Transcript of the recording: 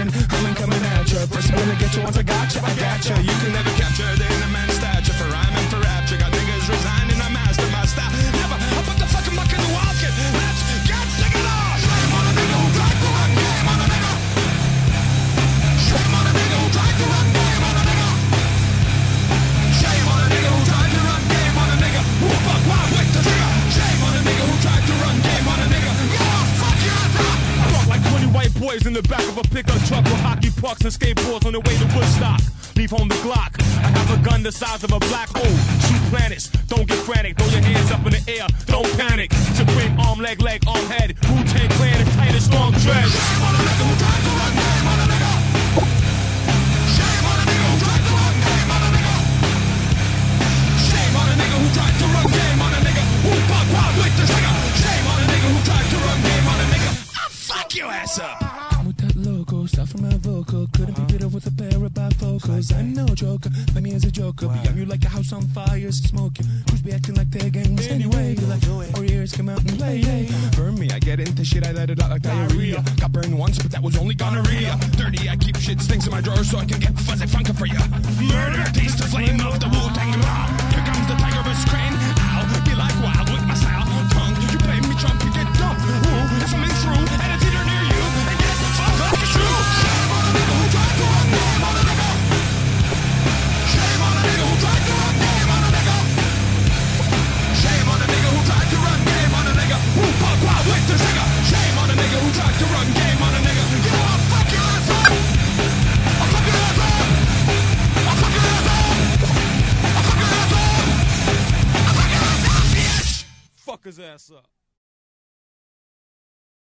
man, I'm coming at ya. First I'm gonna get you once I got ya. You can never capture the inner man's stature. For rhyming, for rapture, got niggas resigning. I master my style. Never, I put the fucking muck in the wild kid. Let's get it off. Shame on a nigga who tried to run game on a nigga. Shame on a nigga who tried to run game on a nigga. Shame on a nigga who tried to run game on a nigga. Who fuck wild with the trigger. Shame on a nigga who tried to run game on a nigga. Yeah, fuck you, I walk like 20 white boys in the back of a pickup truck with hockey pucks and skateboards on the way to Woodstock. Leave home the Glock. I have a gun the size of a black hole. Shoot planets. Don't get frantic. Throw your hands up in the air. Don't panic. Supreme arm, leg, arm, head. Wu-Tang Clan is tight as strong dread. Shame on a nigga who tried to run game on a nigga. Shame on a nigga who tried to run game on a nigga. Shame on a nigga who tried to run game on a nigga. Who fuck wild with the trigger. Shame on a nigga who tried to run game on a nigga. I'll fuck your ass up. With that logo, stuff from my vocal. Couldn't be better with a pair of bifocals. I know Joker, play me as a joker. Beyond you like a house on fire, smoking. Who's be acting like they're gangs anyway? Like our ears come out and play. Burn me, I get into shit, I let it out like diarrhea. Got burned once, but that was only gonorrhea. Dirty, I keep shit stinks in my drawer so I can get fuzzy funkin' for ya. Murder, taste the flame of the Wu-Tang law. Here comes the tigerous crane. Ow, be like wild with my style. Tongue, you play me trump, you get dumped. Ooh, it's something true, and it's either near you. And get the fuck off the shoe. Shame on a nigga who tried to run game on a nigga. Shame on a nigga who tried to run game on a nigga. Shame on a nigga who tried to run game on a nigga. Who fuck wild with the trigger. Shame on a nigga who tried to run game on a nigga. You know I'll fuck your ass up. I'll fuck your ass up. I'll fuck your ass up. I'll fuck your ass up. I'll fuck your ass up, bitch. Fuck his ass up.